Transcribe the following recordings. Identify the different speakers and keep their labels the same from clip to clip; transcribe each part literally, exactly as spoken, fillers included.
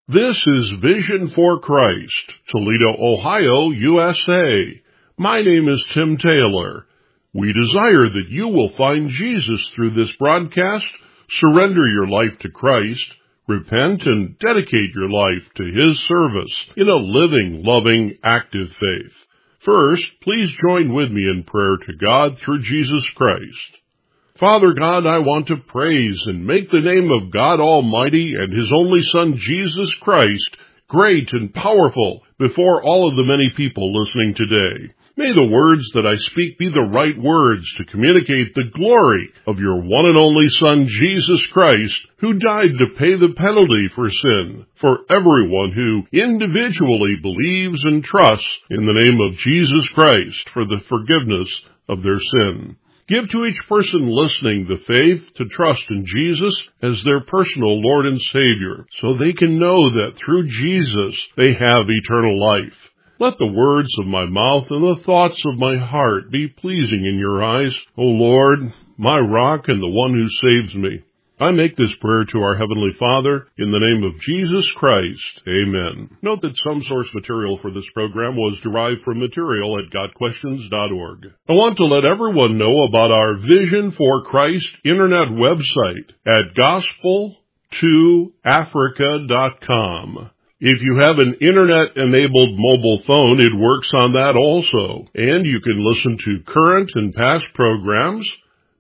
Speaker 1: This is Vision for Christ, Toledo, Ohio, U S A. My name is Tim Taylor. We desire that you will find Jesus through this broadcast, surrender your life to Christ, repent, and dedicate your life to His service in a living, loving, active faith. First, please join with me in prayer to God through Jesus Christ. Father God, I want to praise and make the name of God Almighty and His only Son, Jesus Christ, great and powerful before all of the many people listening today. May the words that I speak be the right words to communicate the glory of your one and only Son, Jesus Christ, who died to pay the penalty for sin, for everyone who individually believes and trusts in the name of Jesus Christ for the forgiveness of their sin. Give to each person listening the faith to trust in Jesus as their personal Lord and Savior, so they can know that through Jesus they have eternal life. Let the words of my mouth and the thoughts of my heart be pleasing in your eyes, O Lord, my rock and the one who saves me. I make this prayer to our Heavenly Father in the name of Jesus Christ. Amen. Note that some source material for this program was derived from material at got questions dot org. I want to let everyone know about our Vision for Christ internet website at gospel to africa dot com. If you have an internet-enabled mobile phone, it works on that also, and you can listen to current and past programs.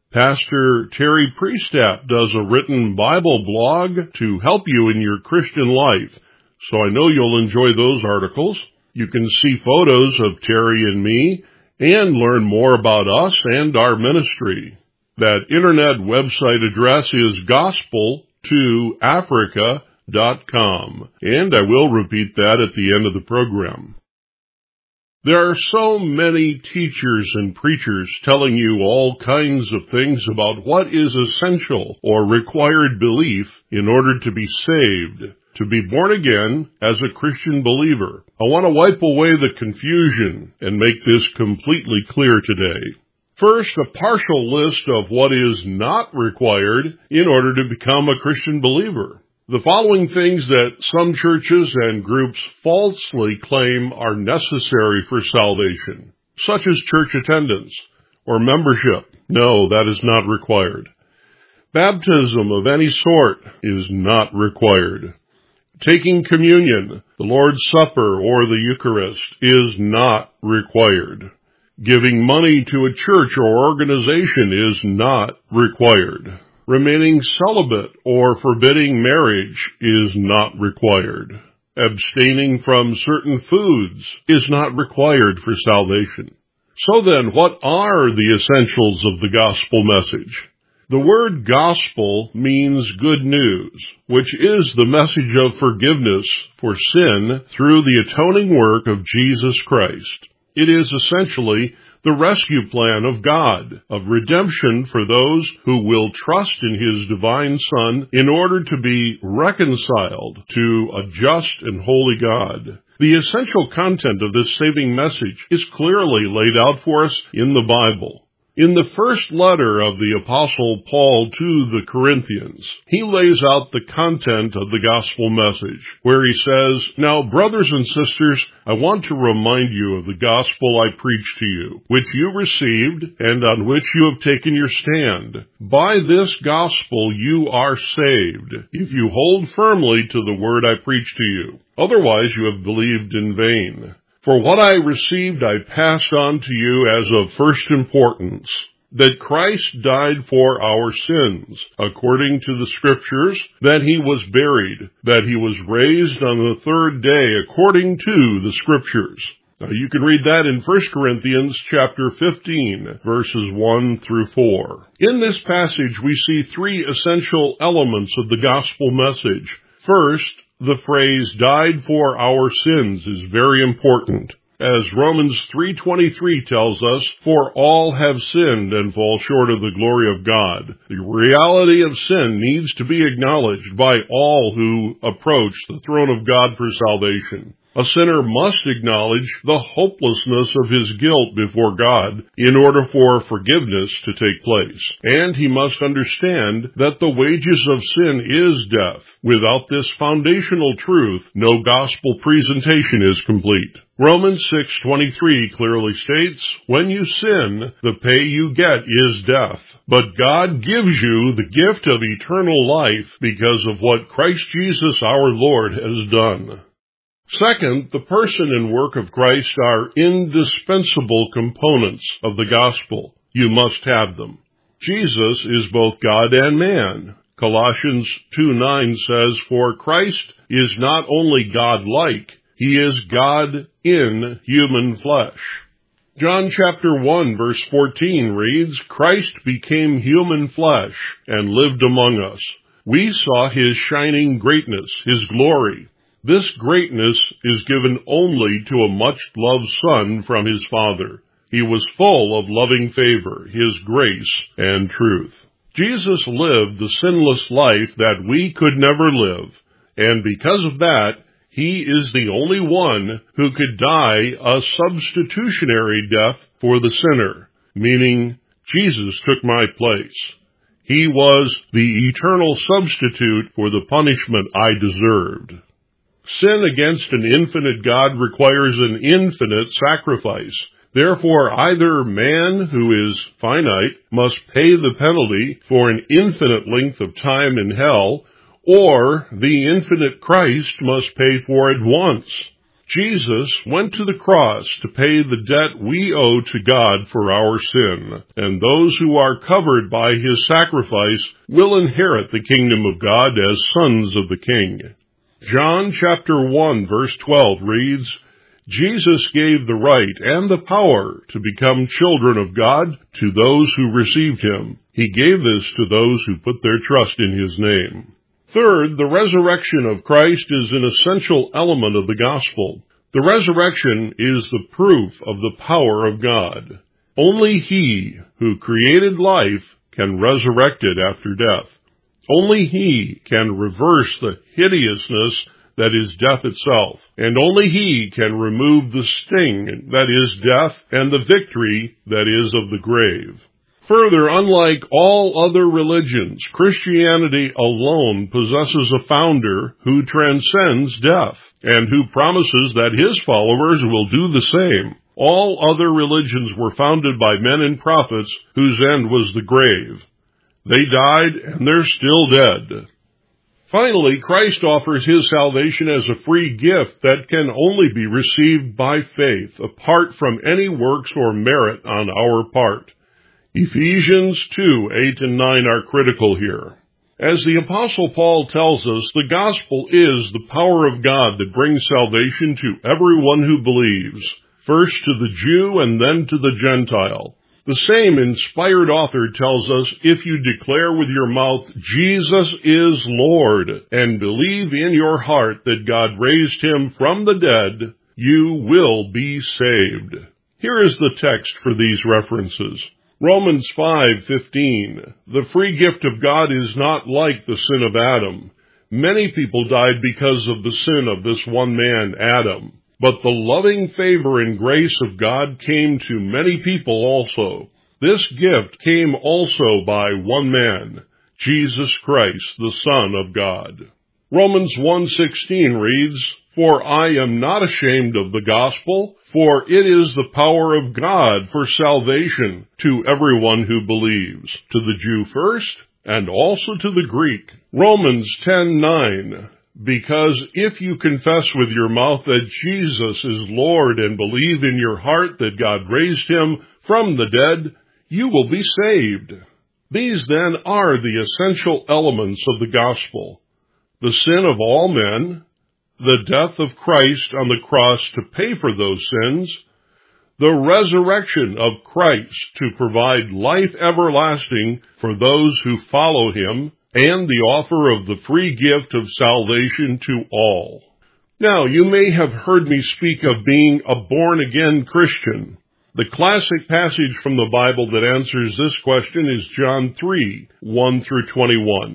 Speaker 1: Pastor Terry Priestap does a written Bible blog to help you in your Christian life, so I know you'll enjoy those articles. You can see photos of Terry and me and learn more about us and our ministry. That internet website address is gospel to africa dot com, and I will repeat that at the end of the program. There are so many teachers and preachers telling you all kinds of things about what is essential or required belief in order to be saved, to be born again as a Christian believer. I want to wipe away the confusion and make this completely clear today. First, a partial list of what is not required in order to become a Christian believer. The following things that some churches and groups falsely claim are necessary for salvation, such as church attendance or membership. No, that is not required. Baptism of any sort is not required. Taking communion, the Lord's Supper, or the Eucharist is not required. Giving money to a church or organization is not required. Remaining celibate or forbidding marriage is not required. Abstaining from certain foods is not required for salvation. So then, what are the essentials of the gospel message? The word gospel means good news, which is the message of forgiveness for sin through the atoning work of Jesus Christ. It is essentially the rescue plan of God, of redemption for those who will trust in His divine Son in order to be reconciled to a just and holy God. The essential content of this saving message is clearly laid out for us in the Bible. In the first letter of the Apostle Paul to the Corinthians, he lays out the content of the gospel message, where he says, "Now, brothers and sisters, I want to remind you of the gospel I preached to you, which you received and on which you have taken your stand. By this gospel you are saved, if you hold firmly to the word I preached to you. Otherwise you have believed in vain. For what I received I passed on to you as of first importance, that Christ died for our sins, according to the Scriptures, that He was buried, that He was raised on the third day, according to the Scriptures." Now you can read that in First Corinthians chapter fifteen, verses one through four. In this passage we see three essential elements of the gospel message. First, the phrase "died for our sins" is very important. As Romans three twenty-three tells us, "For all have sinned and fall short of the glory of God." The reality of sin needs to be acknowledged by all who approach the throne of God for salvation. A sinner must acknowledge the hopelessness of his guilt before God in order for forgiveness to take place. And he must understand that the wages of sin is death. Without this foundational truth, no gospel presentation is complete. Romans six twenty-three clearly states, "When you sin, the pay you get is death. But God gives you the gift of eternal life because of what Christ Jesus our Lord has done." Second, the person and work of Christ are indispensable components of the gospel. You must have them. Jesus is both God and man. Colossians two nine says, "For Christ is not only God-like, he is God in human flesh." John chapter one verse fourteen reads, "Christ became human flesh and lived among us. We saw his shining greatness, his glory." This greatness is given only to a much-loved Son from his Father. He was full of loving favor, his grace, and truth. Jesus lived the sinless life that we could never live, and because of that, he is the only one who could die a substitutionary death for the sinner, meaning Jesus took my place. He was the eternal substitute for the punishment I deserved. Sin against an infinite God requires an infinite sacrifice. Therefore, either man, who is finite, must pay the penalty for an infinite length of time in hell, or the infinite Christ must pay for it once. Jesus went to the cross to pay the debt we owe to God for our sin, and those who are covered by his sacrifice will inherit the kingdom of God as sons of the King. John chapter one verse twelve reads, "Jesus gave the right and the power to become children of God to those who received him. He gave this to those who put their trust in his name." Third, the resurrection of Christ is an essential element of the gospel. The resurrection is the proof of the power of God. Only he who created life can resurrect it after death. Only he can reverse the hideousness that is death itself, and only he can remove the sting that is death and the victory that is of the grave. Further, unlike all other religions, Christianity alone possesses a founder who transcends death, and who promises that his followers will do the same. All other religions were founded by men and prophets whose end was the grave. They died, and they're still dead. Finally, Christ offers his salvation as a free gift that can only be received by faith, apart from any works or merit on our part. Ephesians two, eight and nine are critical here. As the Apostle Paul tells us, the gospel is the power of God that brings salvation to everyone who believes, first to the Jew and then to the Gentile. The same inspired author tells us, if you declare with your mouth, Jesus is Lord, and believe in your heart that God raised him from the dead, you will be saved. Here is the text for these references. Romans five fifteen. The free gift of God is not like the sin of Adam. Many people died because of the sin of this one man, Adam. But the loving favor and grace of God came to many people also. This gift came also by one man, Jesus Christ, the Son of God. Romans one sixteen reads, "For I am not ashamed of the gospel, for it is the power of God for salvation to everyone who believes, to the Jew first, and also to the Greek." Romans ten nine. Because if you confess with your mouth that Jesus is Lord and believe in your heart that God raised him from the dead, you will be saved. These then are the essential elements of the gospel: the sin of all men, the death of Christ on the cross to pay for those sins, the resurrection of Christ to provide life everlasting for those who follow him, and the offer of the free gift of salvation to all. Now, you may have heard me speak of being a born-again Christian. The classic passage from the Bible that answers this question is John three, one through twenty-one.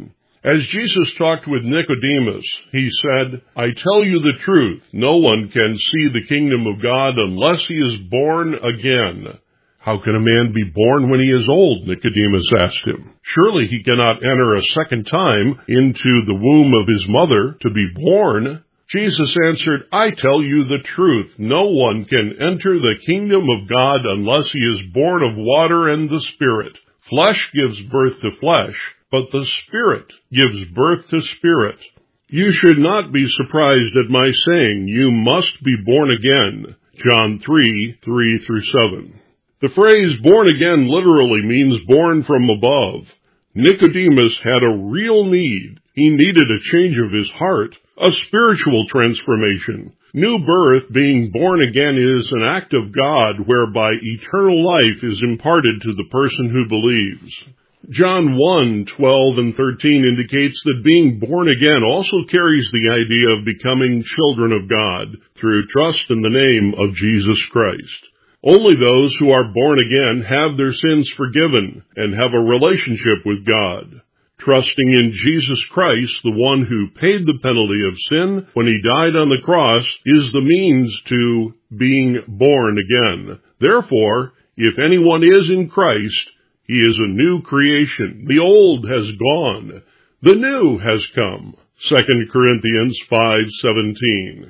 Speaker 1: As Jesus talked with Nicodemus, he said, "I tell you the truth, no one can see the kingdom of God unless he is born again." "How can a man be born when he is old?" Nicodemus asked him. "Surely he cannot enter a second time into the womb of his mother to be born." Jesus answered, "I tell you the truth, no one can enter the kingdom of God unless he is born of water and the Spirit. Flesh gives birth to flesh, but the Spirit gives birth to spirit. You should not be surprised at my saying, 'You must be born again.'" John three, three through seven. The phrase born again literally means born from above. Nicodemus had a real need. He needed a change of his heart, a spiritual transformation. New birth, being born again, is an act of God whereby eternal life is imparted to the person who believes. John one, twelve and thirteen indicates that being born again also carries the idea of becoming children of God through trust in the name of Jesus Christ. Only those who are born again have their sins forgiven and have a relationship with God. Trusting in Jesus Christ, the one who paid the penalty of sin when he died on the cross, is the means to being born again. Therefore, if anyone is in Christ, he is a new creation. The old has gone. The new has come. Second Corinthians five seventeen.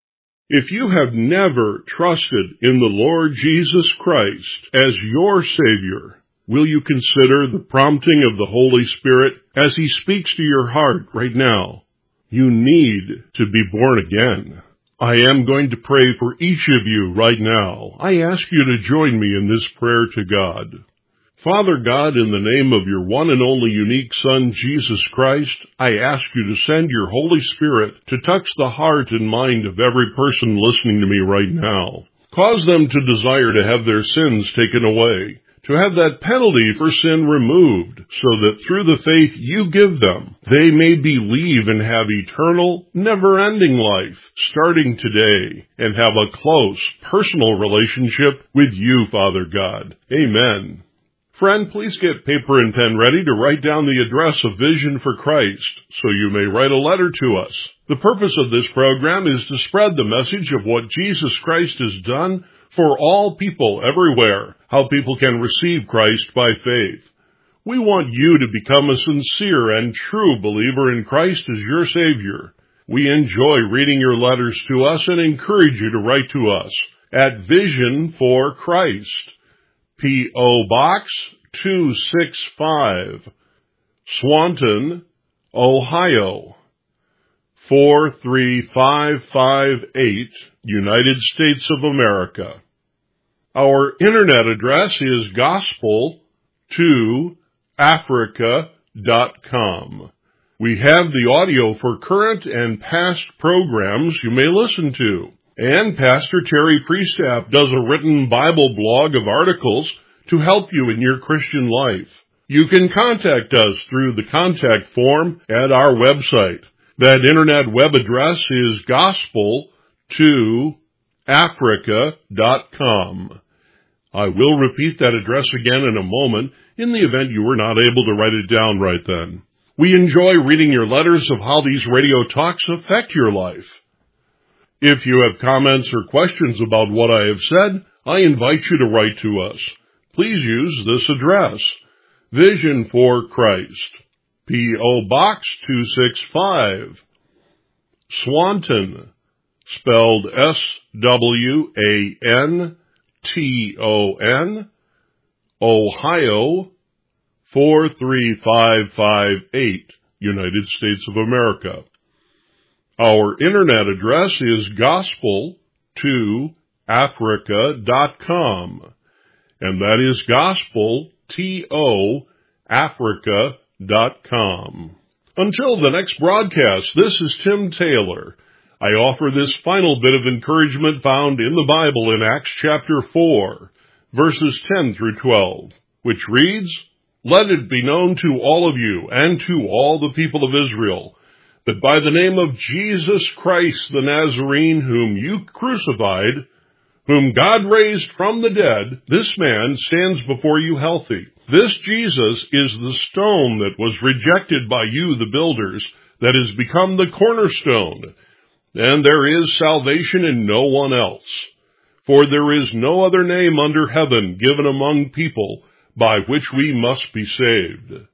Speaker 1: If you have never trusted in the Lord Jesus Christ as your Savior, will you consider the prompting of the Holy Spirit as He speaks to your heart right now? You need to be born again. I am going to pray for each of you right now. I ask you to join me in this prayer to God. Father God, in the name of your one and only unique Son, Jesus Christ, I ask you to send your Holy Spirit to touch the heart and mind of every person listening to me right now. Cause them to desire to have their sins taken away, to have that penalty for sin removed, so that through the faith you give them, they may believe and have eternal, never-ending life, starting today, and have a close, personal relationship with you, Father God. Amen. Friend, please get paper and pen ready to write down the address of Vision for Christ, so you may write a letter to us. The purpose of this program is to spread the message of what Jesus Christ has done for all people everywhere, how people can receive Christ by faith. We want you to become a sincere and true believer in Christ as your Savior. We enjoy reading your letters to us and encourage you to write to us at Vision for Christ, P O. Box two sixty-five, Swanton, Ohio, four three five five eight, United States of America. Our internet address is gospel two africa dot com. We have the audio for current and past programs you may listen to. And Pastor Terry Priestap does a written Bible blog of articles to help you in your Christian life. You can contact us through the contact form at our website. That internet web address is gospel two africa dot com. I will repeat that address again in a moment in the event you were not able to write it down right then. We enjoy reading your letters of how these radio talks affect your life. If you have comments or questions about what I have said, I invite you to write to us. Please use this address, Vision for Christ, P O. Box two sixty-five, Swanton, spelled S W A N T O N, Ohio, four three five five eight, United States of America. Our internet address is gospel two africa dot com, and that is gospel two africa dot com. Until the next broadcast, this is Tim Taylor. I offer this final bit of encouragement found in the Bible in Acts chapter four, verses ten through twelve, which reads, "Let it be known to all of you and to all the people of Israel, that by the name of Jesus Christ the Nazarene, whom you crucified, whom God raised from the dead, this man stands before you healthy. This Jesus is the stone that was rejected by you, the builders, that has become the cornerstone. And there is salvation in no one else. For there is no other name under heaven given among people by which we must be saved.